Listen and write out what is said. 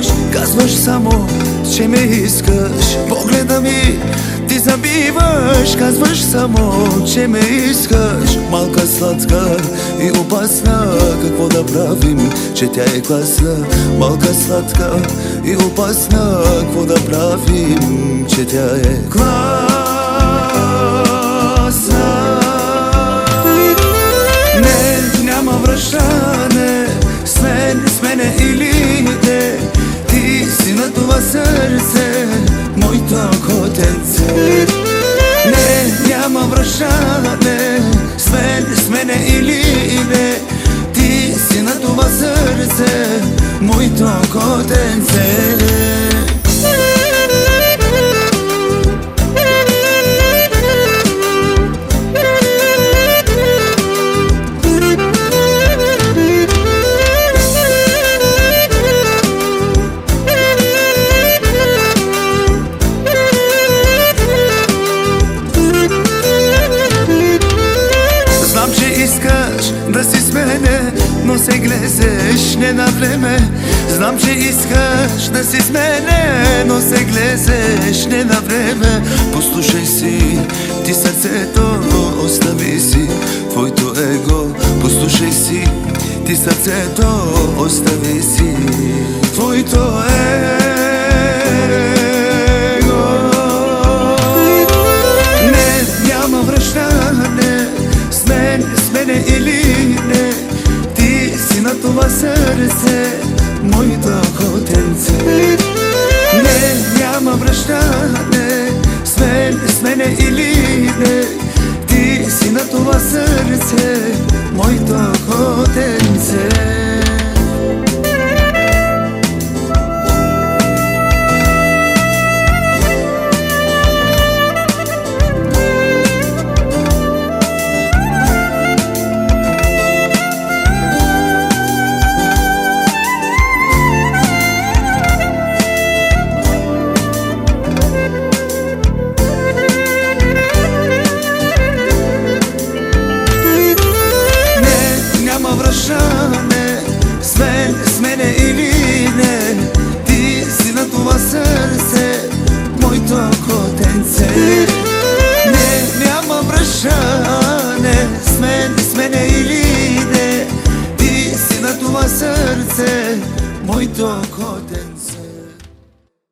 казваш само, че ме искаш. Погледа ми ти забиваш, казваш само, че ме искаш. Малка, сладка и опасна, какво да правим, че тя е класна. Малка, сладка и опасна, какво да правим, че тя е класна. Не, няма връщане с мене или не. Ти си на това сърце, моето котенце. Не, няма връщане с мене или не. Ти си на това сърце, моето котенце. Искаш да си с мене, но се глезеш не на време. Знам, че искаш да си с мене, но се глезеш не на време. Послушай си, ти сърцето остави си твоето его. Послушай си, ти сърцето остави си твоето его. Не, няма връщане с мене или не. Ти си на това сърце, моето котенце. Не, няма връщане с мене или не. Ти си на това сърце, моето котенце. С мене или не. Ти си на това сърце, моето котенце. Не, няма връщане с мене или не. Ти си на това сърце, моето котенце.